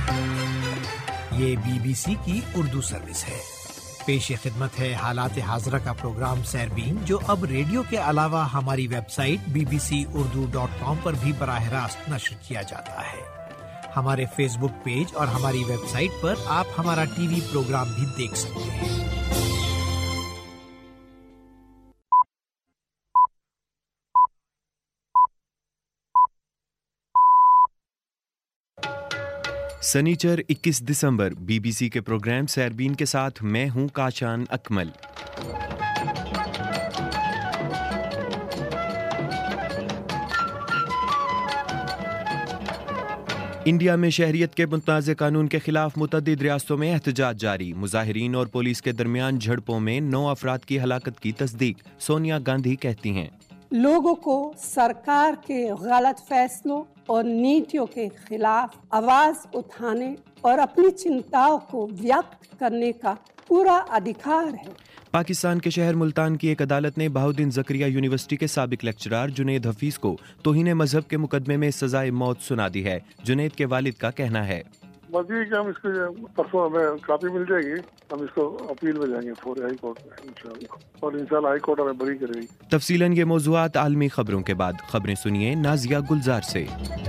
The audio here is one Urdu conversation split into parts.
یہ BBC کی اردو سروس ہے۔ پیش خدمت ہے حالات حاضرہ کا پروگرام سیربین، جو اب ریڈیو کے علاوہ ہماری ویب سائٹ bbcurdu.com پر بھی براہ راست نشر کیا جاتا ہے۔ ہمارے فیس بک پیج اور ہماری ویب سائٹ پر آپ ہمارا ٹی وی پروگرام بھی دیکھ سکتے ہیں۔ سنیچر 21 دسمبر BBC کے پروگرام سیربین کے ساتھ میں ہوں کاشان اکمل۔ انڈیا میں شہریت کے متنازع قانون کے خلاف متعدد ریاستوں میں احتجاج جاری، مظاہرین اور پولیس کے درمیان جھڑپوں میں 9 افراد کی ہلاکت کی تصدیق، سونیا گاندھی کہتی ہیں لوگوں کو سرکار کے غلط فیصلوں اور نیتیوں کے خلاف آواز اٹھانے اور اپنی چنتاؤں کو ویکت کرنے کا پورا ادھیکار ہے۔ پاکستان کے شہر ملتان کی ایک عدالت نے بہاؤالدین زکریا یونیورسٹی کے سابق لیکچرار جنید حفیظ کو توہین مذہب کے مقدمے میں سزائے موت سنا دی ہے۔ جنید کے والد کا کہنا ہے مزید کہ ہم اس کو پرسوں ہمیں کاپی مل جائے گی، ہم اس کو اپیل میں جائیں گے فور ہائی کورٹ میں انشاءاللہ، اور انشاءاللہ ہائی کورٹ ہمیں بری کرے گی۔ تفصیلاً یہ موضوعات عالمی خبروں کے بعد، خبریں سنیے نازیہ گلزار سے۔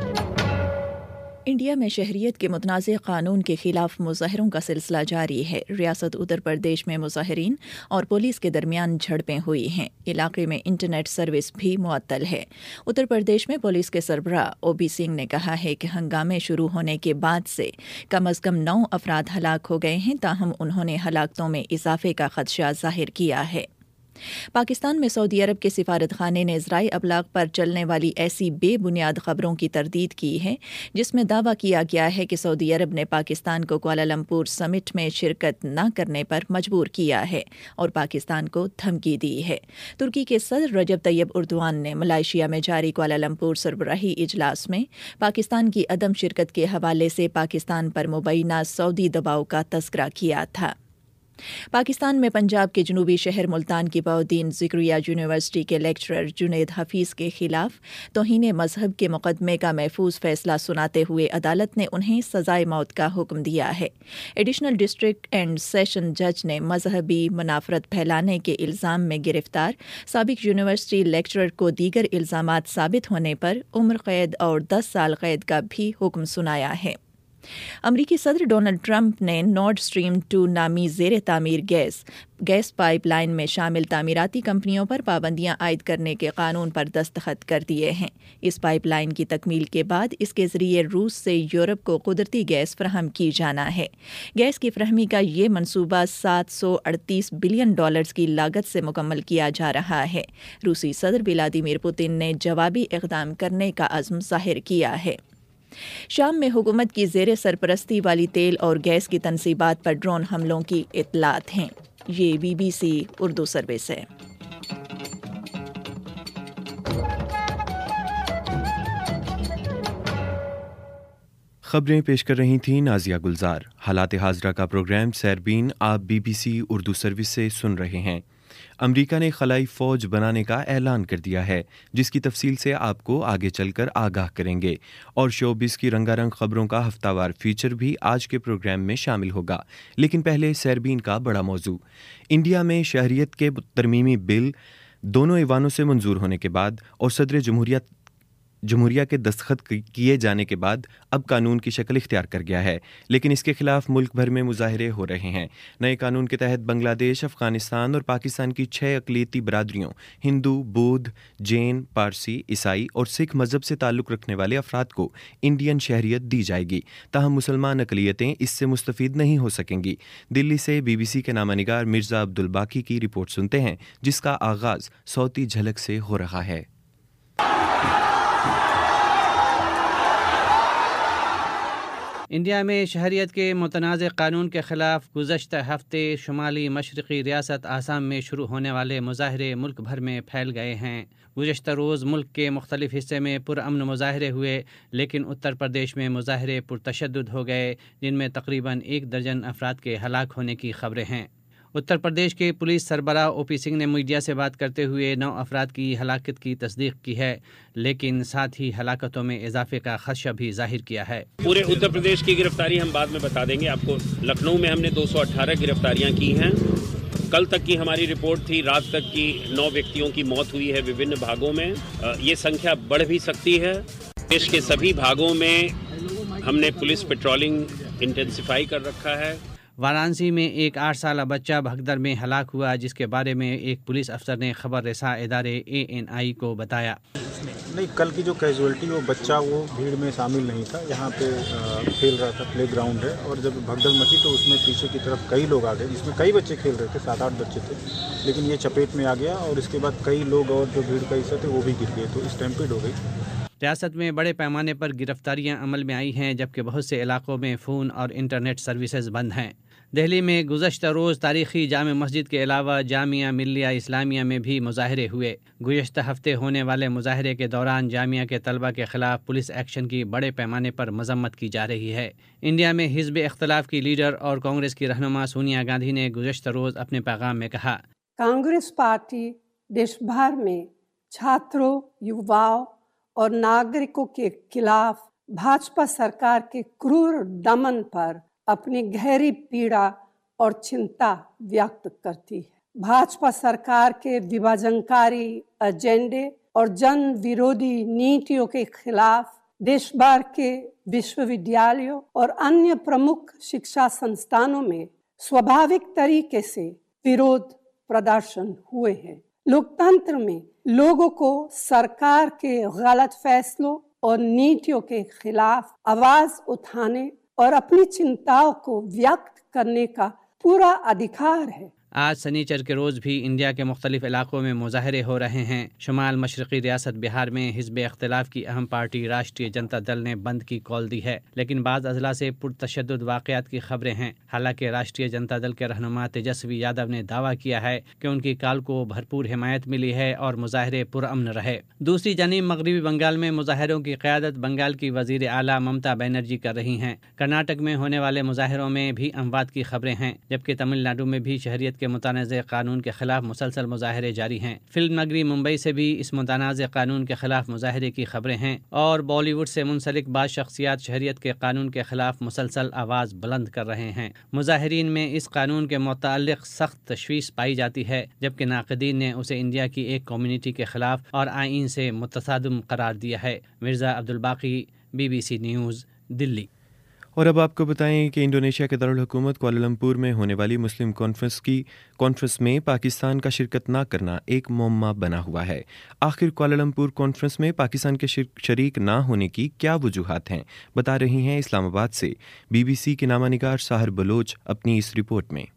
انڈیا میں شہریت کے متنازع قانون کے خلاف مظاہروں کا سلسلہ جاری ہے۔ ریاست اتر پردیش میں مظاہرین اور پولیس کے درمیان جھڑپیں ہوئی ہیں۔ علاقے میں انٹرنیٹ سروس بھی معطل ہے۔ اتر پردیش میں پولیس کے سربراہ OB سنگھ نے کہا ہے کہ ہنگامے شروع ہونے کے بعد سے کم از کم 9 افراد ہلاک ہو گئے ہیں، تاہم انہوں نے ہلاکتوں میں اضافے کا خدشہ ظاہر کیا ہے۔ پاکستان میں سعودی عرب کے سفارت خانے نے ذرائع ابلاغ پر چلنے والی ایسی بے بنیاد خبروں کی تردید کی ہے جس میں دعویٰ کیا گیا ہے کہ سعودی عرب نے پاکستان کو کوالالمپور سمٹ میں شرکت نہ کرنے پر مجبور کیا ہے اور پاکستان کو دھمکی دی ہے۔ ترکی کے صدر رجب طیب اردوان نے ملائیشیا میں جاری کوالالمپور سربراہی اجلاس میں پاکستان کی عدم شرکت کے حوالے سے پاکستان پر مبینہ سعودی دباؤ کا تذکرہ کیا تھا۔ پاکستان میں پنجاب کے جنوبی شہر ملتان کی بہاؤالدین زکریا یونیورسٹی کے لیکچرر جنید حفیظ کے خلاف توہین مذہب کے مقدمے کا محفوظ فیصلہ سناتے ہوئے عدالت نے انہیں سزائے موت کا حکم دیا ہے۔ ایڈیشنل ڈسٹرکٹ اینڈ سیشن جج نے مذہبی منافرت پھیلانے کے الزام میں گرفتار سابق یونیورسٹی لیکچرر کو دیگر الزامات ثابت ہونے پر عمر قید اور 10 سال قید کا بھی حکم سنایا ہے۔ امریکی صدر ڈونلڈ ٹرمپ نے نارڈ سٹریم 2 نامی زیر تعمیر گیس پائپ لائن میں شامل تعمیراتی کمپنیوں پر پابندیاں عائد کرنے کے قانون پر دستخط کر دیے ہیں۔ اس پائپ لائن کی تکمیل کے بعد اس کے ذریعے روس سے یورپ کو قدرتی گیس فراہم کی جانا ہے۔ گیس کی فراہمی کا یہ منصوبہ $738 بلین کی لاگت سے مکمل کیا جا رہا ہے۔ روسی صدر ولادیمیر پوتن نے جوابی اقدام کرنے کا عزم ظاہر کیا ہے۔ شام میں حکومت کی زیر سرپرستی والی تیل اور گیس کی تنصیبات پر ڈرون حملوں کی اطلاعات ہیں۔ یہ BBC اردو سروس ہے۔ خبریں پیش کر رہی تھیں نازیہ گلزار۔ حالات حاضرہ کا پروگرام سیربین آپ BBC اردو سروس سے سن رہے ہیں۔ امریکہ نے خلائی فوج بنانے کا اعلان کر دیا ہے، جس کی تفصیل سے آپ کو آگے چل کر آگاہ کریں گے، اور شوبز کی رنگا رنگ خبروں کا ہفتہ وار فیچر بھی آج کے پروگرام میں شامل ہوگا۔ لیکن پہلے سیربین کا بڑا موضوع۔ انڈیا میں شہریت کے ترمیمی بل دونوں ایوانوں سے منظور ہونے کے بعد اور صدر جمہوریہ کے دستخط کیے جانے کے بعد اب قانون کی شکل اختیار کر گیا ہے، لیکن اس کے خلاف ملک بھر میں مظاہرے ہو رہے ہیں۔ نئے قانون کے تحت بنگلہ دیش، افغانستان اور پاکستان کی 6 اقلیتی برادریوں ہندو، بودھ، جین، پارسی، عیسائی اور سکھ مذہب سے تعلق رکھنے والے افراد کو انڈین شہریت دی جائے گی، تاہم مسلمان اقلیتیں اس سے مستفید نہیں ہو سکیں گی۔ دلی سے BBC کے نامہ نگار مرزا عبدالباقی کی رپورٹ سنتے ہیں، جس کا آغاز صوتی جھلک سے ہو رہا ہے۔ انڈیا میں شہریت کے متنازع قانون کے خلاف گزشتہ ہفتے شمالی مشرقی ریاست آسام میں شروع ہونے والے مظاہرے ملک بھر میں پھیل گئے ہیں۔ گزشتہ روز ملک کے مختلف حصے میں پرامن مظاہرے ہوئے، لیکن اتر پردیش میں مظاہرے پرتشدد ہو گئے، جن میں تقریباً 1 درجن افراد کے ہلاک ہونے کی خبریں ہیں۔ اتر پردیش کے پولیس سربراہ او پی سنگھ نے میڈیا سے بات کرتے ہوئے 9 افراد کی ہلاکت کی تصدیق کی ہے، لیکن ساتھ ہی ہلاکتوں میں اضافے کا خدشہ بھی ظاہر کیا ہے۔ پورے اتر پردیش کی گرفتاری ہم بعد میں بتا دیں گے آپ کو۔ لکھنؤ میں ہم نے 218 گرفتاریاں کی ہیں۔ کل تک کی ہماری رپورٹ تھی، رات تک کی 9 ویکتیوں کی موت ہوئی ہے وبھن بھاگوں میں۔ یہ سنکھیا بڑھ بھی سکتی ہے۔ دیش کے سبھی بھاگوں میں ہم نے پولیس پیٹرولنگ انٹینسیفائی کر رکھا ہے۔ وارانسی میں ایک 8 سالہ بچہ بھگدڑ میں ہلاک ہوا، جس کے بارے میں ایک پولیس افسر نے خبر رساں ادارے ANI کو بتایا۔ نہیں، کل کی جو کیجویلٹی وہ بچہ وہ بھیڑ میں شامل نہیں تھا، یہاں پہ کھیل رہا تھا، پلے گراؤنڈ ہے، اور جب بھگدڑ مچی تو اس میں پیچھے کی طرف کئی لوگ آ گئے، جس میں کئی بچے کھیل رہے تھے، 7-8 بچے تھے، لیکن یہ چپیٹ میں آ گیا اور اس کے بعد کئی لوگ اور جو بھیڑ کا حصہ تھے وہ بھی گر گئے، تو اسٹیمپیڈ ہو گئی۔ ریاست میں بڑے پیمانے پر گرفتاریاں عمل میں آئی ہیں، جبکہ بہت سے علاقوں میں فون اور انٹرنیٹ سروسز بند ہیں۔ دہلی میں گزشتہ روز تاریخی جامع مسجد کے علاوہ جامعہ ملیہ اسلامیہ میں بھی مظاہرے ہوئے۔ گزشتہ ہفتے ہونے والے مظاہرے کے دوران جامعہ کے طلبہ کے خلاف پولیس ایکشن کی بڑے پیمانے پر مذمت کی جا رہی ہے۔ انڈیا میں حزب اختلاف کی لیڈر اور کانگریس کی رہنما سونیا گاندھی نے گزشتہ روز اپنے پیغام میں کہا، کانگریس پارٹی دیش بھر میں چھاتروں، یواؤں اور ناگرکوں کے خلاف بھاجپا سرکار کے کرور دمن پر اپنی گہری پیڑا اور چنتا ویکت کرتی ہے۔ بھاجپا سرکار کے وبھاجنکاری ایجنڈے اور جن ویرودھی نیتیوں کے خلاف دیش بھر کے وشو ودیالیوں اور انیہ پرمکھ شکشا سنستھانوں میں سوابھاوک طریقے سے ویرودھ پردرشن ہوئے ہیں۔ لوکتنتر میں لوگوں کو سرکار کے غلط فیصلوں اور نیتیوں کے خلاف آواز اٹھانے اور اپنی چنتاؤں کو ویکت کرنے کا پورا ادھیکار ہے۔ آج سنیچر کے روز بھی انڈیا کے مختلف علاقوں میں مظاہرے ہو رہے ہیں۔ شمال مشرقی ریاست بہار میں حزب اختلاف کی اہم پارٹی راشٹریہ جنتا دل نے بند کی کال دی ہے، لیکن بعض اضلاع سے پرتشدد واقعات کی خبریں ہیں۔ حالانکہ راشٹریہ جنتا دل کے رہنما تیجسوی یادو نے دعویٰ کیا ہے کہ ان کی کال کو بھرپور حمایت ملی ہے اور مظاہرے پرامن رہے۔ دوسری جانب مغربی بنگال میں مظاہروں کی قیادت بنگال کی وزیر اعلیٰ ممتا بنرجی کر رہی ہیں۔ کرناٹک میں ہونے والے مظاہروں میں بھی اموات کی خبریں ہیں، جبکہ تمل ناڈو میں بھی شہریت کے متنازع قانون کے خلاف مسلسل مظاہرے جاری ہیں۔ فلم نگری ممبئی سے بھی اس متنازع قانون کے خلاف مظاہرے کی خبریں ہیں، اور بالی ووڈ سے منسلک بعض شخصیات شہریت کے قانون کے خلاف مسلسل آواز بلند کر رہے ہیں۔ مظاہرین میں اس قانون کے متعلق سخت تشویش پائی جاتی ہے، جبکہ ناقدین نے اسے انڈیا کی ایک کمیونٹی کے خلاف اور آئین سے متصادم قرار دیا ہے۔ Mirza Abdulbaqi, BBC news, Delhi. اور اب آپ کو بتائیں کہ انڈونیشیا کے دارالحکومت کوالالمپور میں ہونے والی مسلم کانفرنس میں پاکستان کا شرکت نہ کرنا ایک معمہ بنا ہوا ہے۔ آخر کوالالمپور کانفرنس میں پاکستان کے شریک نہ ہونے کی کیا وجوہات ہیں، بتا رہی ہیں اسلام آباد سے BBC کے نامہ نگار ساحر بلوچ اپنی اس رپورٹ میں۔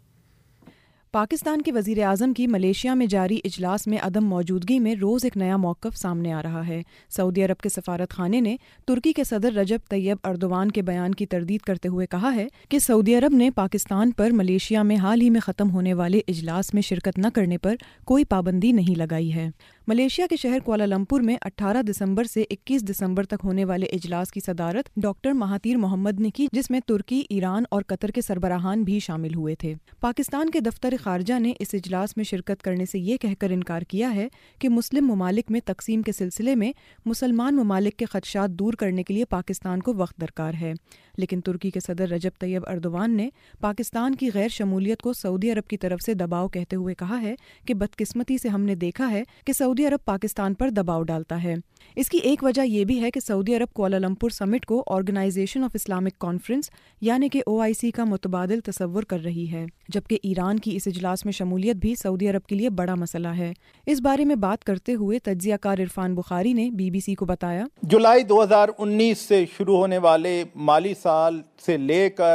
پاکستان کے وزیر اعظم کی ملیشیا میں جاری اجلاس میں عدم موجودگی میں روز ایک نیا موقف سامنے آ رہا ہے۔ سعودی عرب کے سفارت خانے نے ترکی کے صدر رجب طیب اردوان کے بیان کی تردید کرتے ہوئے کہا ہے کہ سعودی عرب نے پاکستان پر ملیشیا میں حال ہی میں ختم ہونے والے اجلاس میں شرکت نہ کرنے پر کوئی پابندی نہیں لگائی ہے۔ ملیشیا کے شہر کوالالمپور میں 18 دسمبر سے 21 دسمبر تک ہونے والے اجلاس کی صدارت ڈاکٹر مہاتیر محمد نے کی، جس میں ترکی، ایران اور قطر کے سربراہان بھی شامل ہوئے تھے۔ پاکستان کے دفتر خارجہ نے اس اجلاس میں شرکت کرنے سے یہ کہہ کر انکار کیا ہے کہ مسلم ممالک میں تقسیم کے سلسلے میں مسلمان ممالک کے خدشات دور کرنے کے لیے پاکستان کو وقت درکار ہے، لیکن ترکی کے صدر رجب طیب اردوان نے پاکستان کی غیر شمولیت کو سعودی عرب کی طرف سے دباؤ کہتے ہوئے کہا ہے کہ بدقسمتی سے ہم نے دیکھا ہے کہ سعودی عرب پاکستان پر دباؤ ڈالتا ہے۔ اس کی ایک وجہ یہ بھی ہے کہ سعودی عرب کوالالمپور سمٹ کو آرگنائزیشن آف اسلامک کانفرنس یعنی کہ OIC کا متبادل تصور کر رہی ہے، جبکہ ایران کی اس اجلاس میں شمولیت بھی سعودی عرب کے لیے بڑا مسئلہ ہے۔ اس بارے میں بات کرتے ہوئے تجزیہ کار عرفان بخاری نے BBC کو بتایا، جولائی 2019 سے شروع ہونے والے مالی سال سے لے کر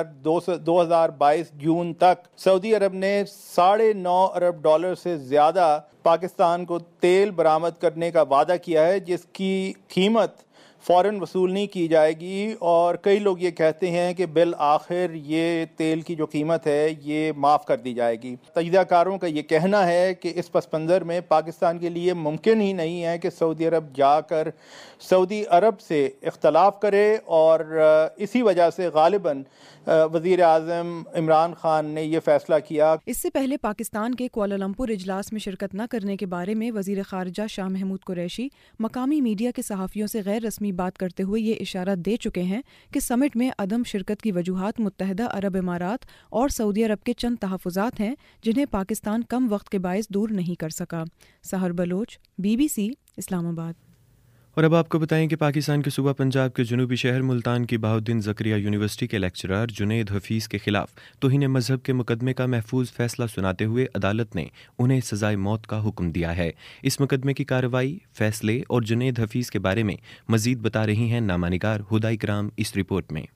2022 جون تک سعودی عرب نے $9.5 ارب سے زیادہ پاکستان کو تیل برآمد کرنے کا وعدہ کیا ہے، جس کی قیمت فوراً وصول نہیں کی جائے گی، اور کئی لوگ یہ کہتے ہیں کہ بالآخر یہ تیل کی جو قیمت ہے یہ معاف کر دی جائے گی۔ تجزیہ کاروں کا یہ کہنا ہے کہ اس پس منظر میں پاکستان کے لیے ممکن ہی نہیں ہے کہ سعودی عرب جا کر سعودی عرب سے اختلاف کرے، اور اسی وجہ سے غالباً وزیر اعظم عمران خان نے یہ فیصلہ کیا۔ اس سے پہلے پاکستان کے کوالالمپور اجلاس میں شرکت نہ کرنے کے بارے میں وزیر خارجہ شاہ محمود قریشی مقامی میڈیا کے صحافیوں سے غیر رسمی بات کرتے ہوئے یہ اشارہ دے چکے ہیں کہ سمٹ میں عدم شرکت کی وجوہات متحدہ عرب امارات اور سعودی عرب کے چند تحفظات ہیں جنہیں پاکستان کم وقت کے باعث دور نہیں کر سکا۔ سحر بلوچ، BBC، اسلام آباد۔ اور اب آپ کو بتائیں کہ پاکستان کے صوبہ پنجاب کے جنوبی شہر ملتان کی بہاؤالدین زکریا یونیورسٹی کے لیکچرر جنید حفیظ کے خلاف توہین مذہب کے مقدمے کا محفوظ فیصلہ سناتے ہوئے عدالت نے انہیں سزائے موت کا حکم دیا ہے۔ اس مقدمے کی کارروائی، فیصلے اور جنید حفیظ کے بارے میں مزید بتا رہی ہیں نامہ نگار ہدا اکرام اس رپورٹ میں۔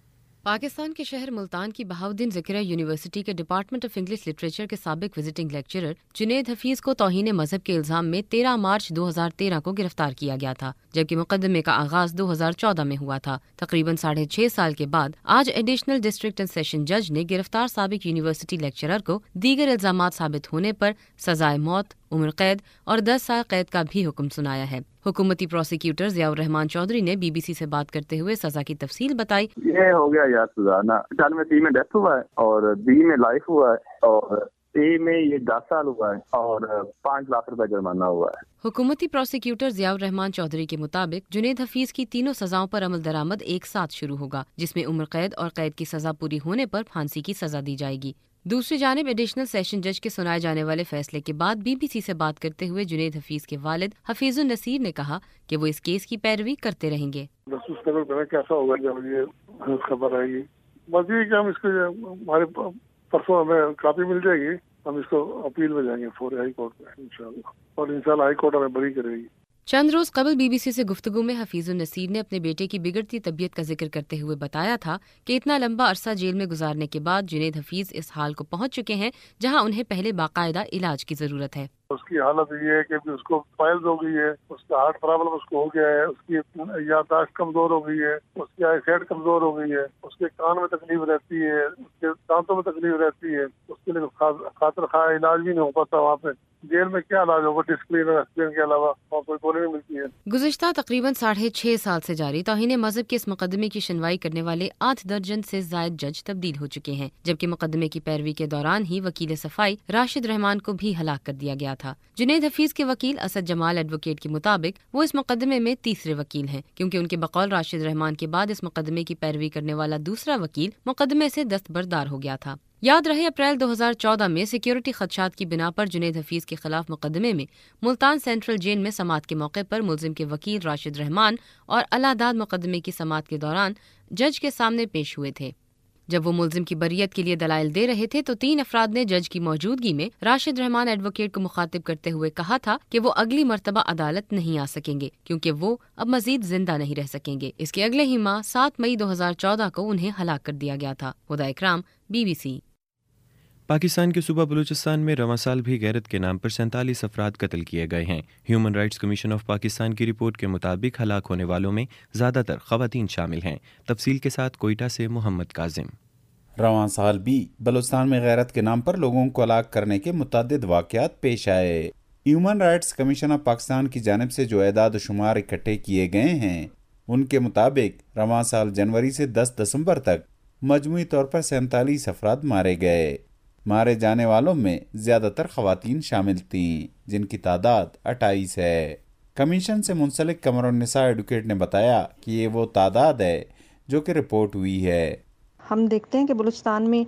پاکستان کے شہر ملتان کی بہاؤالدین زکریا یونیورسٹی کے ڈپارٹمنٹ آف انگلش لٹریچر کے سابق وزٹنگ لیکچرر جنید حفیظ کو توہین مذہب کے الزام میں 13 مارچ 2013 کو گرفتار کیا گیا تھا، جبکہ مقدمے کا آغاز 2014 میں ہوا تھا۔ تقریباً 6.5 سال کے بعد آج ایڈیشنل ڈسٹرکٹ اینڈ سیشن جج نے گرفتار سابق یونیورسٹی لیکچرر کو دیگر الزامات ثابت ہونے پر سزائے موت، عمر قید اور 10 سال قید کا بھی حکم سنایا ہے۔ حکومتی پروسیکیوٹر ضیاء الرحمان چودھری نے BBC سے بات کرتے ہوئے سزا کی تفصیل بتائی۔ یہ ہو گیا یار سزا نا، 95 میں ڈیتھ ہوا ہے اور B میں لائف ہوا ہے اور A میں یہ 10 سال ہوا ہے اور 5 لاکھ روپے جرمانہ ہوا ہے۔ حکومتی پروسیکیوٹر ضیاء الرحمان چودھری کے مطابق جنید حفیظ کی تینوں سزاؤں پر عمل درآمد ایک ساتھ شروع ہوگا، جس میں عمر قید اور قید کی سزا پوری ہونے پر پھانسی کی سزا دی جائے گی۔ دوسری جانب ایڈیشنل سیشن جج کے سنائے جانے والے فیصلے کے بعد BBC سے بات کرتے ہوئے جنید حفیظ کے والد حفیظ النصیر نے کہا کہ وہ اس کیس کی پیروی کرتے رہیں گے۔ محسوس کریں کیسا ہوگا جب یہ خبر آئے گی، مزید کہ ہم اس کو ہمارے پرسوں ہمیں کاپی مل جائے گی، ہم اس کو اپیل میں جائیں گے فور ہائی کورٹ میں انشاءاللہ، اور انشاءاللہ ہائی کورٹ ہمیں بری کرے گی۔ چند روز قبل BBC سے گفتگو میں حفیظ النصیر نے اپنے بیٹے کی بگڑتی طبیعت کا ذکر کرتے ہوئے بتایا تھا کہ اتنا لمبا عرصہ جیل میں گزارنے کے بعد جنید حفیظ اس حال کو پہنچ چکے ہیں جہاں انہیں پہلے باقاعدہ علاج کی ضرورت ہے۔ اس کی حالت یہ ہے کہ اس کو فائلز ہو گئی ہے، اس کا ہارٹ پرابلم اس کو ہو گیا ہے، اس کی یادداشت کمزور ہو گئی ہے، اس کی آئی سائٹ کمزور ہو گئی ہے، اس کے کان میں تکلیف رہتی ہے، اس کے دانتوں میں تکلیف رہتی ہے، اس کے لیے خاطر خواہ علاج بھی نہیں ہو پاتا وہاں پہ۔ جیل میں کیا علاج ہوگا ڈسپلن اور ایکسپلین کے علاوہ وہاں کوئی گولی نہیں ملتی ہے۔ گزشتہ تقریباً 6.5 سال سے جاری توہین مذہب کے اس مقدمے کی سنوائی کرنے والے 8 درجن سے زائد جج تبدیل ہو چکے ہیں، جبکہ مقدمے کی پیروی کے دوران ہی وکیل صفائی راشد رحمان کو بھی ہلاک کر دیا گیا تھا۔ جنید حفیظ کے وکیل اسد جمال ایڈوکیٹ کے مطابق وہ اس مقدمے میں تیسرے وکیل ہیں، کیونکہ ان کے بقول راشد رحمان کے بعد اس مقدمے کی پیروی کرنے والا دوسرا وکیل مقدمے سے دستبردار ہو گیا تھا۔ یاد رہے اپریل 2014 میں سیکیورٹی خدشات کی بنا پر جنید حفیظ کے خلاف مقدمے میں ملتان سینٹرل جیل میں سماعت کے موقع پر ملزم کے وکیل راشد رحمان اور الہداد مقدمے کی سماعت کے دوران جج کے سامنے پیش ہوئے تھے۔ جب وہ ملزم کی بریت کے لیے دلائل دے رہے تھے تو 3 افراد نے جج کی موجودگی میں راشد رحمان ایڈوکیٹ کو مخاطب کرتے ہوئے کہا تھا کہ وہ اگلی مرتبہ عدالت نہیں آ سکیں گے کیونکہ وہ اب مزید زندہ نہیں رہ سکیں گے۔ اس کے اگلے ہی ماہ 7 مئی 2014 کو انہیں ہلاک کر دیا گیا تھا۔ ہدا اکرام، BBC۔ پاکستان کے صوبہ بلوچستان میں رواں سال بھی غیرت کے نام پر 47 افراد قتل کیے گئے ہیں۔ Human rights commission of Pakistan کی رپورٹ کے مطابق ہلاک ہونے والوں میں زیادہ تر خواتین شامل ہیں۔ تفصیل کے ساتھ کوئٹہ سے محمد کاظم۔ رواں سال بھی بلوچستان میں غیرت کے نام پر لوگوں کو ہلاک کرنے کے متعدد واقعات پیش آئے۔ Human rights commission of Pakistan کی جانب سے جو اعداد و شمار اکٹھے کیے گئے ہیں ان کے مطابق رواں سال جنوری سے 10 دسمبر تک مجموعی طور پر 47 افراد مارے گئے۔ مارے جانے والوں میں زیادہ تر خواتین شامل تھیں جن کی تعداد 28 ہے۔ کمیشن سے منسلک قمر النساء ایڈوکیٹ نے بتایا کہ یہ وہ تعداد ہے جو کہ رپورٹ ہوئی ہے۔ ہم دیکھتے ہیں کہ بلوچستان میں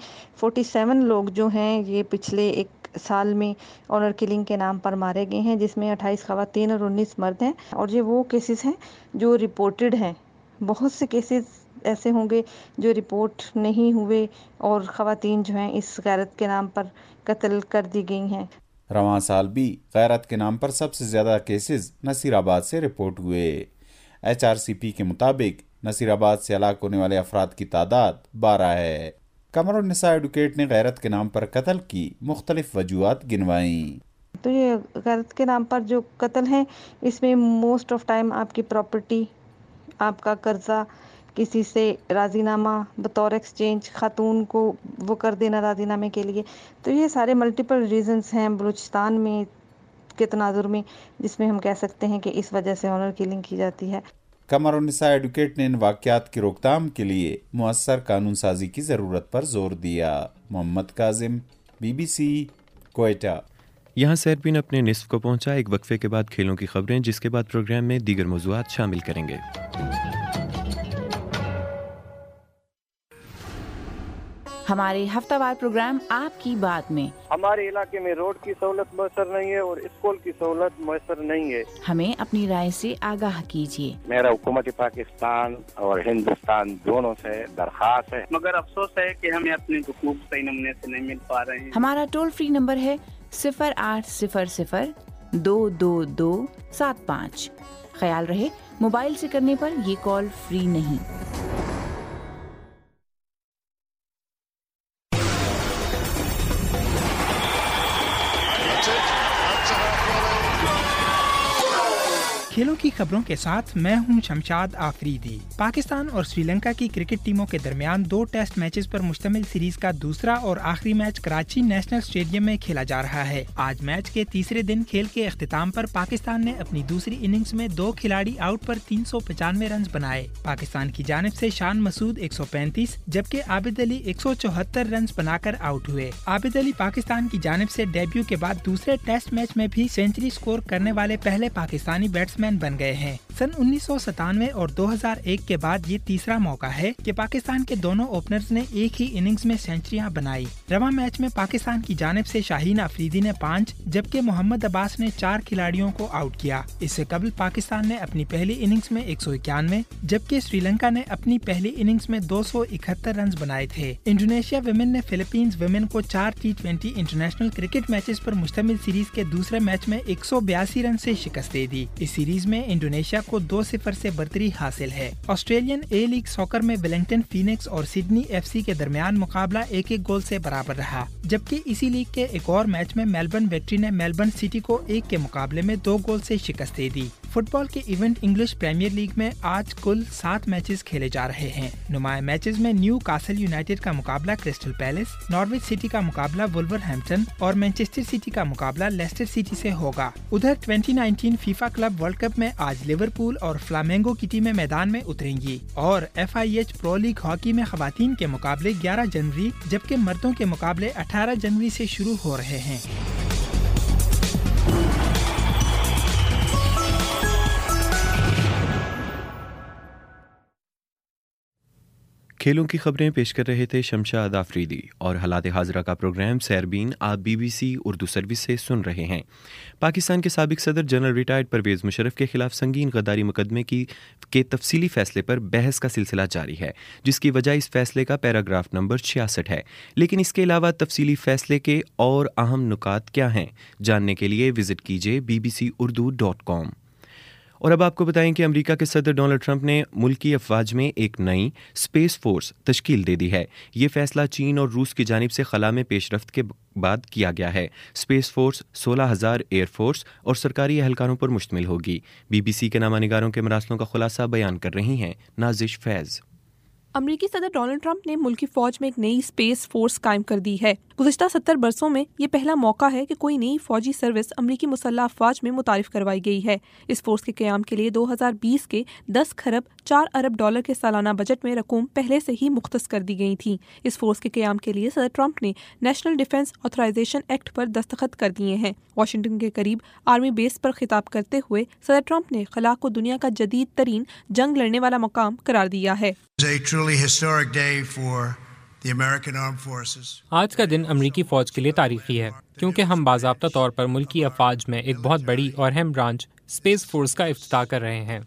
47 لوگ جو ہیں یہ پچھلے ایک سال میں آنر کلنگ کے نام پر مارے گئے ہیں، جس میں 28 خواتین اور 19 مرد ہیں، اور یہ وہ کیسز ہیں جو رپورٹڈ ہیں۔ بہت سے کیسز ایسے ہوں گے جو رپورٹ نہیں ہوئے اور خواتین جو ہیں اس غیرت کے نام پر قتل کر دی گئی ہیں۔ رواں سال بھی غیرت کے نام پر سب سے زیادہ کیسز نصیر آباد سے رپورٹ ہوئے۔ HRCP کے مطابق نصیر آباد سے ہلاک ہونے والے افراد کی تعداد 12 ہے۔ قمر النساء ایڈوکیٹ نے غیرت کے نام پر قتل کی مختلف وجوہات گنوائیں۔ تو یہ غیرت کے نام پر جو قتل ہیں اس میں موسٹ آف ٹائم آپ کی پراپرٹی آپ کا قرضہ کسی سے راضی نامہ بطور ایکسچینج خاتون کو وہ کر دینا راضی نامے کے لیے. تو یہ سارے ملٹیپل ریزنز ہیں بلوچستان میں کے تناظر میں جس میں ہم کہہ سکتے ہیں کہ اس وجہ سے آنر کلنگ کی جاتی ہے. قمر النساء ایڈوکیٹ نے ان واقعات کی روک تھام کے لیے مؤثر قانون سازی کی ضرورت پر زور دیا. محمد کاظم، BBC، کوئٹہ. یہاں سیربین اپنے نصف کو پہنچا. ایک وقفے کے بعد کھیلوں کی خبریں، جس کے بعد پروگرام میں دیگر موضوعات شامل کریں گے. ہمارے ہفتہ وار پروگرام آپ کی بات میں. ہمارے علاقے میں روڈ کی سہولت میسر نہیں ہے اور اسکول کی سہولت میسر نہیں ہے. ہمیں اپنی رائے سے آگاہ کیجیے. میرا حکومت پاکستان اور ہندوستان دونوں سے درخواست ہے، مگر افسوس ہے کہ ہمیں اپنے حقوق صحیح نمونے سے نہیں مل پا رہے ہیں. ہمارا ٹول فری نمبر ہے 0800 222 75. خیال رہے موبائل سے کرنے پر یہ کال فری نہیں. کھیلوں کی خبروں کے ساتھ میں ہوں شمشاد آفریدی. پاکستان اور سری لنکا کی کرکٹ ٹیموں کے درمیان 2 ٹیسٹ میچز پر مشتمل سیریز کا دوسرا اور آخری میچ کراچی نیشنل اسٹیڈیم میں کھیلا جا رہا ہے. آج میچ کے تیسرے دن کھیل کے اختتام پر پاکستان نے اپنی دوسری اننگز میں 2 کھلاڑی آؤٹ پر 395 رنز بنائے. پاکستان کی جانب سے شان مسعود 135 جبکہ عابد علی 174 رنز بنا کر آؤٹ ہوئے. عابد علی پاکستان کی جانب سے ڈیبیو کے بعد دوسرے ٹیسٹ میچ میں بھی سینچری سکور کرنے والے پہلے پاکستانی بیٹسمین بن گئے ہیں. سن 1997 اور 2001 کے بعد یہ تیسرا موقع ہے کہ پاکستان کے دونوں اوپنرز نے ایک ہی اننگز میں سینچریاں بنائی. رواں میچ میں پاکستان کی جانب سے شاہین آفریدی نے 5 جبکہ محمد عباس نے 4 کھلاڑیوں کو آؤٹ کیا. اس سے قبل پاکستان نے اپنی پہلی اننگز میں 191 جبکہ سری لنکا نے اپنی پہلی اننگز میں 271 رنز بنائے تھے. انڈونیشیا ویمن نے فلپینز ویمن کو 4 T20 انٹرنیشنل کرکٹ میچز پر مشتمل سیریز کے دوسرے میچ میں 182 رن سے شکست دے دی. اس سیریز میں انڈونیشیا کو 2-0 سے برتری حاصل ہے. آسٹریلین اے لیگ ساکر میں ویلنگٹن فینکس اور سڈنی FC کے درمیان مقابلہ 1-1 گول سے برابر رہا جبکہ اسی لیگ کے ایک اور میچ میں میلبرن وکٹری نے میلبرن سٹی کو 1 کے مقابلے میں 2 گول سے شکست دے دی. فٹ بال کے ایونٹ انگلش پریمیئر لیگ میں آج کل 7 میچز کھیلے جا رہے ہیں. نمایاں میچز میں نیو کاسل یونائیٹڈ کا مقابلہ کرسٹل پیلس، ناروچ سٹی کا مقابلہ وولورہیمپٹن اور مانچسٹر سٹی کا مقابلہ لیسٹر سٹی سے ہوگا. ادھر 2019 فیفا کلب ورلڈ کپ میں آج لیورپول اور فلامینگو کی ٹیمیں میدان میں اتریں گی اور FIH پرو لیگ ہاکی میں خواتین کے مقابلے 11 جنوری جبکہ مردوں کے مقابلے 18 جنوری سے شروع ہو رہے ہیں. کھیلوں کی خبریں پیش کر رہے تھے شمشاد آفریدی اور حالات حاضرہ کا پروگرام سیربین آپ BBC اردو سروس سے سن رہے ہیں. پاکستان کے سابق صدر جنرل ریٹائرڈ پرویز مشرف کے خلاف سنگین غداری مقدمے کے تفصیلی فیصلے پر بحث کا سلسلہ جاری ہے جس کی وجہ اس فیصلے کا پیراگراف نمبر 66 ہے. لیکن اس کے علاوہ تفصیلی فیصلے کے اور اہم نکات کیا ہیں جاننے کے لیے وزٹ کیجیے bbcurdu.com. اور اب آپ کو بتائیں کہ امریکہ کے صدر ڈونلڈ ٹرمپ نے ملکی افواج میں ایک نئی اسپیس فورس تشکیل دے دی ہے. یہ فیصلہ چین اور روس کی جانب سے خلا میں پیش رفت کے بعد کیا گیا ہے. اسپیس فورس 16,000 ایئر فورس اور سرکاری اہلکاروں پر مشتمل ہوگی. BBC کے نامہ نگاروں کے مراسلوں کا خلاصہ بیان کر رہی ہیں نازش فیض. امریکی صدر ڈونلڈ ٹرمپ نے ملکی فوج میں ایک نئی اسپیس فورس قائم کر دی ہے. گزشتہ 70 برسوں میں یہ پہلا موقع ہے کہ کوئی نئی فوجی سروس امریکی مسلح افواج میں متعارف کروائی گئی ہے. اس فورس کے قیام کے لیے 2020 کے 10 خرب 4 ارب ڈالر کے سالانہ بجٹ میں رقوم پہلے سے ہی مختص کر دی گئی تھیں. اس فورس کے قیام کے لیے صدر ٹرمپ نے نیشنل ڈیفنس آتھرائزیشن ایکٹ پر دستخط کر دیے ہیں. واشنگٹن کے قریب آرمی بیس پر خطاب کرتے ہوئے صدر ٹرمپ نے خلا کو دنیا کا جدید ترین جنگ لڑنے والا مقام قرار دیا ہے. آج کا دن امریکی فوج کے لیے تاریخی ہے کیونکہ ہم باضابطہ طور پر ملکی افواج میں ایک بہت بڑی اور اہم برانچ اسپیس فورس کا افتتاح کر رہے ہیں.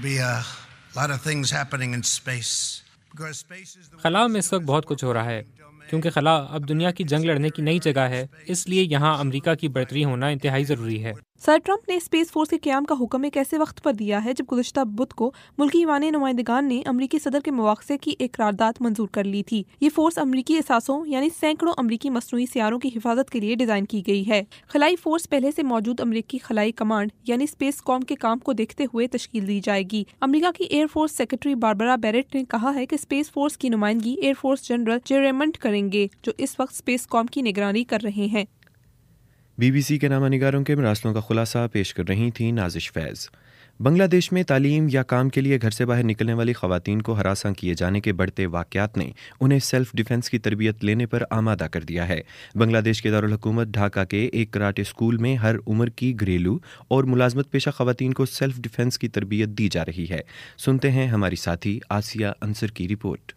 خلا میں اس وقت بہت کچھ ہو رہا ہے کیونکہ خلا اب دنیا کی جنگ لڑنے کی نئی جگہ ہے، اس لیے یہاں امریکہ کی برتری ہونا انتہائی ضروری ہے. सर ट्रंप ने स्पेस फोर्स के क़याम का हुक्म एक ऐसे वक्त पर दिया है जब गुज़श्ता बुध को मुल्की ईवानी नुमाइंदगान ने अमरीकी सदर के मुवाख़ज़े की एक करारदाद मंजूर कर ली थी। ये फोर्स अमरीकी एहसासों यानी सैकड़ों अमरीकी मसनूई सियारों की हिफाजत के लिए डिज़ाइन की गई है। खलाई फोर्स पहले से मौजूद अमरीकी खलाई कमांड यानी स्पेस कॉम के काम को देखते हुए तश्कील दी जाएगी। अमरीका की air force secretary Barbara Barrett ने कहा है कि स्पेस फोर्स की नुमाइंदगी air force general J Raymond करेंगे, जो इस वक्त स्पेस कॉम की निगरानी कर रहे हैं। BBC के नामानिगारों के मरासलों का खुलासा पेश कर रही थी नाजिश फैज़। बांग्लादेश में तालीम या काम के लिए घर से बाहर निकलने वाली ख़वातीन को हरासा किए जाने के बढ़ते वाक़यात ने उन्हें सेल्फ डिफेंस की तरबियत लेने पर आमादा कर दिया है। बांग्लादेश के दारुल हुकूमत ढाका के एक कराटे स्कूल में हर उम्र की घरेलू और मुलाजमत पेशा ख़वातीन को सेल्फ डिफेंस की तरबियत दी जा रही है। सुनते हैं हमारी साथी आसिया अंसर की रिपोर्ट।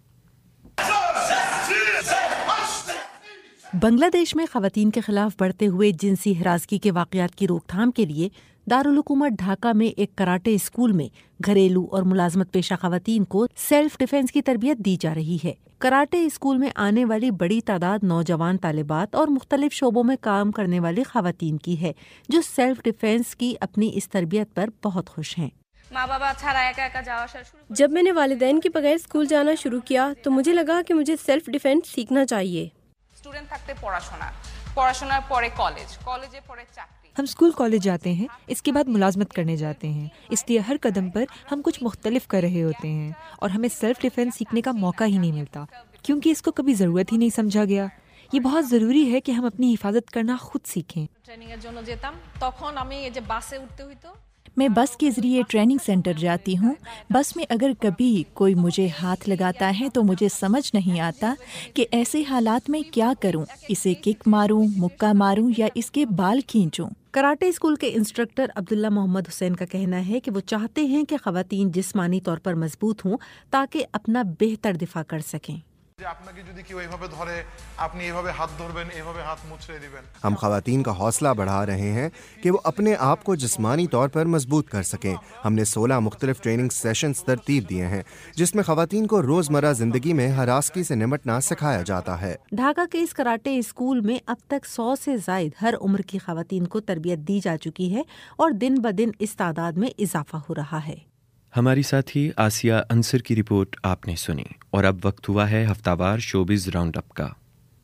बांग्लादेश में ख़वातीन के खिलाफ बढ़ते हुए जिनसी हिरासगी के वाक़यात की रोकथाम के लिए दारुल हुकूमत ढाका में एक कराटे स्कूल में घरेलू और मुलाजमत पेशा ख़वातीन को सेल्फ डिफेंस की तरबियत दी जा रही है। कराटे स्कूल में आने वाली बड़ी तादाद नौजवान तालिबात और मुख्तलिफ शोबों में काम करने वाली ख़वातीन की है, जो सेल्फ डिफेंस की अपनी इस तरबियत पर बहुत खुश हैं। जब मैंने वालिदैन के बगैर स्कूल जाना शुरू किया तो मुझे लगा कि मुझे सेल्फ डिफेंस सीखना चाहिए। हम स्कूल कॉलेज जाते हैं, इसके बाद मुलाजमत करने जाते हैं, इसलिए हर कदम पर हम कुछ मुख्तलिफ कर रहे होते हैं और हमें सेल्फ डिफेंस सीखने का मौका ही नहीं मिलता, क्योंकि इसको कभी ज़रूरत ही नहीं समझा गया। ये बहुत ज़रूरी है कि हम अपनी हिफाजत करना खुद सीखें। मैं बस के ज़रिए ट्रेनिंग सेंटर जाती हूँ। बस में अगर कभी कोई मुझे हाथ लगाता है तो मुझे समझ नहीं आता कि ऐसे हालात में क्या करूँ, इसे किक मारूँ, मुक्का मारूँ या इसके बाल खींचूँ। कराटे स्कूल के इंस्ट्रक्टर अब्दुल्ला मोहम्मद हुसैन का कहना है कि वो चाहते हैं कि ख़वातीन जिस्मानी तौर पर मजबूत हों ताकि अपना बेहतर दिफा कर सकें। हम ख़वातीन का हौसला बढ़ा रहे हैं कि वो अपने आप को जिस्मानी तौर पर मजबूत कर सकें। हमने 16 मुख्तलिफ ट्रेनिंग सेशंस तरतीब दिए हैं जिसमें ख़वातीन को रोज़मर्रा ज़िंदगी में हरासगी से निपटना सिखाया जाता है। ढाका के इस कराटे स्कूल में अब तक 100 से ज़ायद हर उम्र की ख़वातीन को तरबियत दी जा चुकी है और दिन ब दिन इस तादाद में इजाफा हो रहा है। हमारी साथी आसिया अंसर की रिपोर्ट आपने सुनी और अब वक्त हुआ है हफ्तावार शोबिज राउंड अप का।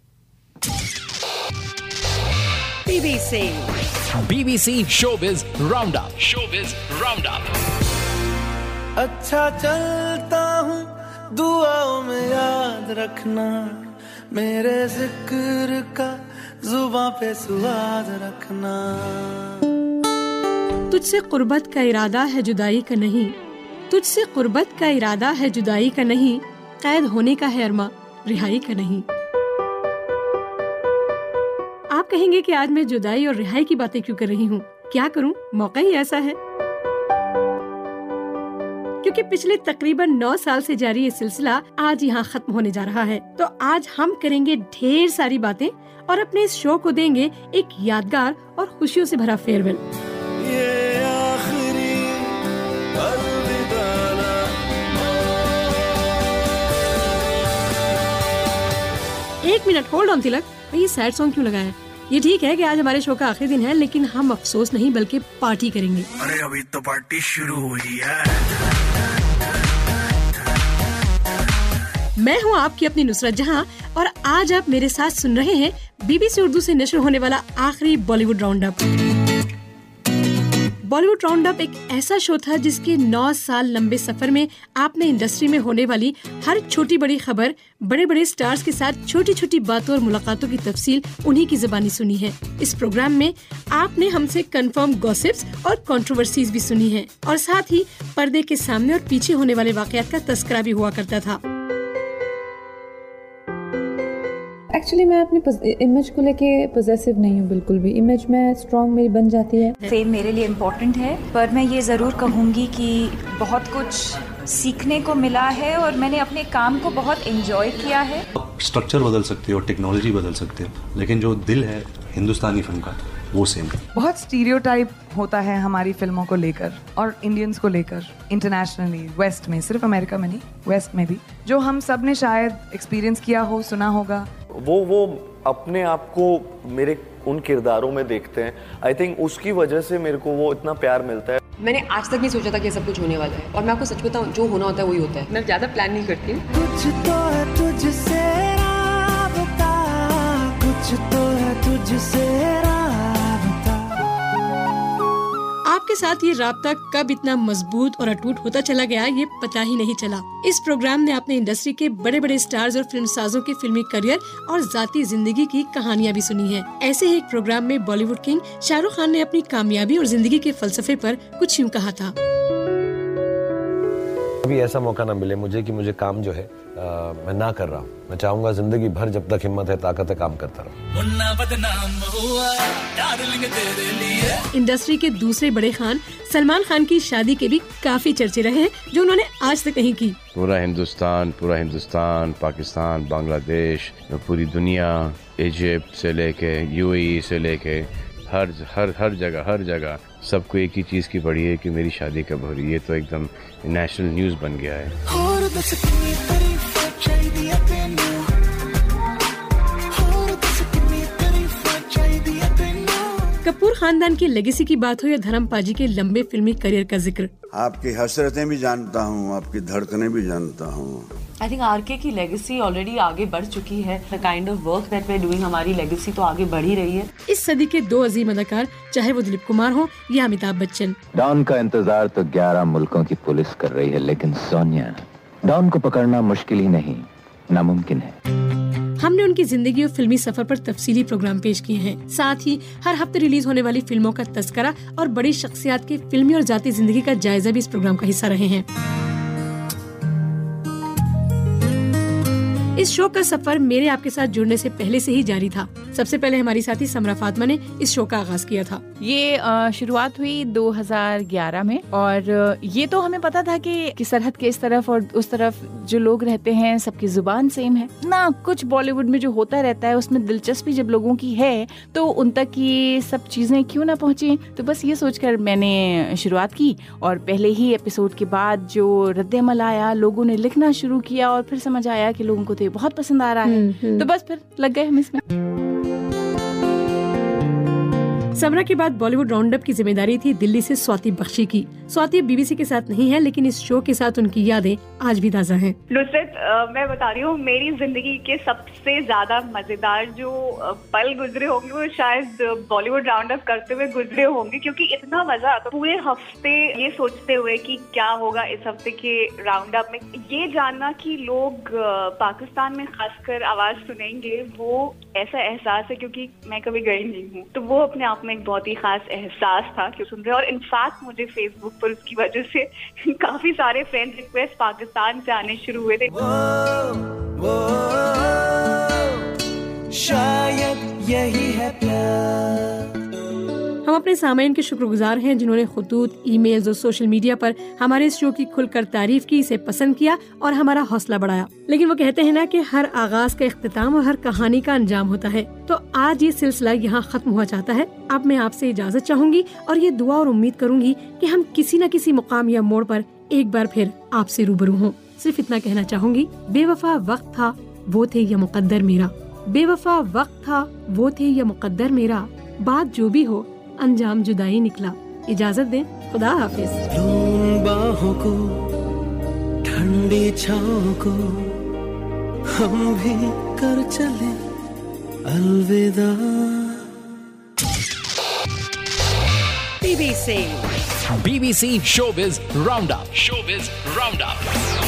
BBC showbiz round up. Showbiz round up. अच्छा चलता हूँ, दुआओं में याद रखना, मेरे जिक्र का जुबां पे स्वाद रखना। तुझसे कुर्बत का इरादा है जुदाई का नहीं, तुझसे कुर्बत का इरादा है जुदाई का नहीं, कैद होने का है अरमा रिहाई का नहीं। आप कहेंगे कि आज मैं जुदाई और रिहाई की बातें क्यों कर रही हूँ? क्या करूँ, मौका ही ऐसा है। क्योंकि पिछले तकरीबन 9 साल से जारी ये सिलसिला आज यहाँ खत्म होने जा रहा है, तो आज हम करेंगे ढेर सारी बातें और अपने इस शो को देंगे एक यादगार और खुशियों से भरा फेयरवेल। एक मिनट, होल्ड ऑन तिलक, ये सैड सॉन्ग क्यों लगाया? ये ठीक है कि आज हमारे शो का आखिरी दिन है, लेकिन हम अफसोस नहीं बल्कि पार्टी करेंगे। अरे अभी तो पार्टी शुरू हुई है। मैं हूँ आपकी अपनी नुसरत जहां और आज आप मेरे साथ सुन रहे हैं BBC उर्दू से नशर होने वाला आखिरी Bollywood round up. Bollywood round up एक ऐसा शो था जिसके 9 साल लंबे सफर में आपने इंडस्ट्री में होने वाली हर छोटी बड़ी खबर, बड़े बड़े स्टार्स के साथ छोटी छोटी बातों और मुलाकातों की तफसील उन्हीं की ज़बानी सुनी है। इस प्रोग्राम में आपने हमसे कंफर्म गॉसिप्स और कंट्रोवर्सीज भी सुनी है और साथ ही पर्दे के सामने और पीछे होने वाले वाकयात का तस्करा भी हुआ करता था। एक्चुअली मैं अपनी इमेज को लेके पॉजिटिव नहीं हूँ बिल्कुल भी। इमेज में स्ट्रॉन्ग मेरी बन जाती है। फेम मेरे लिए इम्पोर्टेंट है, पर मैं ये ज़रूर कहूँगी कि बहुत कुछ सीखने को मिला है और मैंने अपने काम को बहुत एंजॉय किया है। स्ट्रक्चर बदल सकते हो, टेक्नोलॉजी बदल सकते हो, लेकिन जो दिल है हिंदुस्तानी फिल्म का वो सेम है। बहुत स्टीरियोटाइप होता है हमारी फिल्मों को लेकर और इंडियंस को लेकर इंटरनेशनली, वेस्ट में, सिर्फ अमेरिका में नहीं, वेस्ट में भी, जो हम सब ने शायद एक्सपीरियंस किया हो, सुना होगा। वो اپنے آپ کو میرے ان کرداروں میں دیکھتے ہیں. آئی تھنک اس کی وجہ سے میرے کو وہ اتنا پیار ملتا ہے. میں نے آج تک نہیں سوچا تھا کہ سب کچھ ہونے والا ہے, اور میں آپ کو سچ بتاؤں جو ہونا ہوتا ہے وہی ہوتا ہے. میں زیادہ پلان نہیں کرتی ہوں. کچھ تو ہے تجھ سے رابطہ, کچھ تو ہے تجھ سے رابطہ. آپ کے ساتھ یہ رابطہ کب اتنا مضبوط اور اٹوٹ ہوتا چلا گیا یہ پتہ ہی نہیں چلا. اس پروگرام نے اپنے انڈسٹری کے بڑے بڑے سٹارز اور فلم سازوں کے فلمی کریئر اور ذاتی زندگی کی کہانیاں بھی سنی ہیں. ایسے ہی ایک پروگرام میں بالی ووڈ کنگ شاہ رخ خان نے اپنی کامیابی اور زندگی کے فلسفے پر کچھ یوں کہا تھا. ابھی ایسا موقع نہ ملے مجھے کہ مجھے کام جو ہے میں نہ کر رہا ہوں. میں چاہوں گا زندگی بھر جب تک ہمت ہے طاقت ہے کام کرتا رہوں. انڈسٹری کے دوسرے بڑے خان سلمان خان کی شادی کے بھی کافی چرچے رہے ہیں جو انہوں نے آج تک نہیں کی. پورا ہندوستان, پاکستان, بنگلہ دیش, پوری دنیا, ایجپٹ سے لے کے UAE سے لے کے ہر جگہ سب کو ایک ہی چیز کی پڑی ہے کہ میری شادی کب ہو رہی ہے. تو ایک دم نیشنل نیوز بن گیا ہے. کپور خاندان کی لیگیسی کی بات ہو یا دھرم پاجی کے لمبے فلمی کریئر کا ذکر, آپ کی حسرتیں بھی جانتا ہوں, آپ کی دھڑکنیں بھی جانتا ہوں. I think RK کی لیگیسی آلریڈی آگے بڑھ چکی ہے. The kind of work that we're doing, ہماری لیگیسی تو آگے بڑھ ہی رہی ہے. اس صدی کے دو عظیم اداکار چاہے وہ دلیپ کمار ہوں یا امیتابھ بچن. ڈان کا انتظار تو 11 ملکوں کی پولیس کر رہی ہے, لیکن سونیا ڈان کو پکڑنا مشکل ہی نہیں, ناممکن ہے. ہم نے ان کی زندگی اور فلمی سفر پر تفصیلی پروگرام پیش کیے ہیں. ساتھ ہی ہر ہفتے ریلیز ہونے والی فلموں کا تذکرہ اور بڑی شخصیات کی فلمی اور ذاتی زندگی کا جائزہ بھی اس پروگرام کا حصہ رہے ہیں. اس شو کا سفر میرے آپ کے ساتھ جڑنے سے پہلے سے ہی جاری تھا. سب سے پہلے ہماری ساتھی سمرا فاطمہ نے اس شو کا آغاز کیا تھا. یہ شروعات ہوئی 2011 میں, اور یہ تو ہمیں پتا تھا کہ سرحد کے اس طرف اور اس طرف جو لوگ رہتے ہیں سب کی زبان سیم ہے نا. کچھ بالی ووڈ میں جو ہوتا رہتا ہے اس میں دلچسپی جب لوگوں کی ہے تو ان تک یہ سب چیزیں کیوں نہ پہنچیں. تو بس یہ سوچ کر میں نے شروعات کی, اور پہلے ہی ایپیسوڈ کے بعد جو رد عمل آیا, لوگوں نے لکھنا شروع کیا, اور پھر سمجھ آیا کہ لوگوں کو تو بہت پسند آ رہا ہے. تو بس پھر لگ گئے ہم اس میں. سمرا کے بعد بالی ووڈ راؤنڈ اپ کی ذمہ داری تھی دلی سے سواتی بخشی کی. سواتی BBC کے ساتھ نہیں ہے, لیکن اس شو کے ساتھ ان کی یادیں آج بھی تازہ ہیں. نصرت, میں بتا رہی ہوں میری زندگی کے سب سے زیادہ مزیدار جو پل گزرے ہوں گے وہ شاید بالی ووڈ راؤنڈ اپ کرتے ہوئے گزرے ہوں گے, کیونکہ اتنا مزہ آتا پورے ہفتے یہ سوچتے ہوئے کہ کیا ہوگا اس ہفتے کے راؤنڈ اپ میں. یہ جاننا کہ لوگ پاکستان میں خاص کر آواز سنیں گے وہ ایسا احساس ہے, کیونکہ میں کبھی گئی نہیں ہوں, تو وہ اپنے آپ میں ایک بہت ہی خاص احساس تھا کہ سن رہے. اور انفیکٹ مجھے فیس بک پر اس کی وجہ سے کافی سارے فرینڈ ریکویسٹ پاکستان سے آنے شروع ہوئے تھے. شاید یہی ہے پیار. ہم اپنے سامعین کے شکر گزار ہیں جنہوں نے خطوط, ای میلز اور سوشل میڈیا پر ہمارے اس شو کی کھل کر تعریف کی, اسے پسند کیا اور ہمارا حوصلہ بڑھایا. لیکن وہ کہتے ہیں نا کہ ہر آغاز کا اختتام اور ہر کہانی کا انجام ہوتا ہے. تو آج یہ سلسلہ یہاں ختم ہوا چاہتا ہے. اب میں آپ سے اجازت چاہوں گی اور یہ دعا اور امید کروں گی کہ ہم کسی نہ کسی مقام یا موڑ پر ایک بار پھر آپ سے روبرو ہوں. صرف اتنا کہنا چاہوں گی, بے وفا وقت تھا وہ تھے یا مقدر میرا, بے وفا وقت تھا وہ تھے یا مقدر میرا, بات جو بھی ہو انجام جدائی نکلا. اجازت دیں, خدا حافظ. لون باہوں کو ٹھنڈی چھاؤں کو ہم بھی کر چلے الوداع. BBC Showbiz Roundup.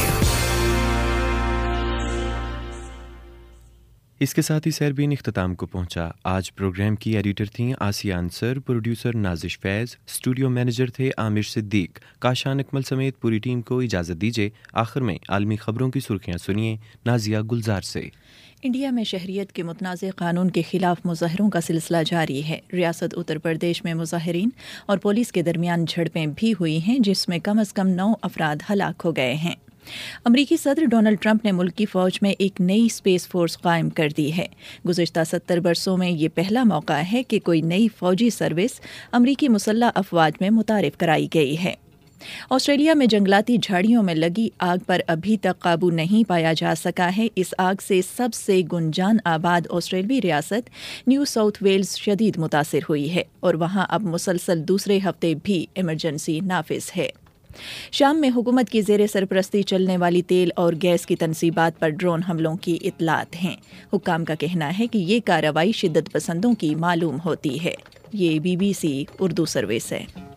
اس کے ساتھ ہی سیربین اختتام کو پہنچا. آج پروگرام کی ایڈیٹر تھیں Asiya Ansar, producer Nazish Faiz, studio manager تھے عامر صدیق. کاشان اکمل سمیت پوری ٹیم کو اجازت دیجیے. آخر میں عالمی خبروں کی سرخیاں سنیے نازیہ گلزار سے. انڈیا میں شہریت کے متنازع قانون کے خلاف مظاہروں کا سلسلہ جاری ہے. ریاست اتر پردیش میں مظاہرین اور پولیس کے درمیان جھڑپیں بھی ہوئی ہیں, جس میں کم از کم 9 افراد ہلاک ہو گئے ہیں. امریکی صدر ڈونلڈ ٹرمپ نے ملک کی فوج میں ایک نئی اسپیس فورس قائم کر دی ہے. گزشتہ 70 برسوں میں یہ پہلا موقع ہے کہ کوئی نئی فوجی سروس امریکی مسلح افواج میں متعارف کرائی گئی ہے. ऑस्ट्रेलिया में जंगलाती झाड़ियों में लगी आग पर अभी तक काबू नहीं पाया जा सका है। इस आग से सबसे गुंजान आबाद ऑस्ट्रेलवी रियासत न्यू साउथ वेल्स शदीद मुतासिर हुई है और वहां अब मुसलसल दूसरे हफ्ते भी इमरजेंसी नाफिज है। शाम में हुकूमत की ज़ेरे सरपरस्ती चलने वाली तेल और गैस की तनसीबात पर ड्रोन हमलों की इतलात हैं। हुक्काम का कहना है कि ये कार्रवाई शिद्दत पसंदों की मालूम होती है। ये BBC उर्दू सर्विस है।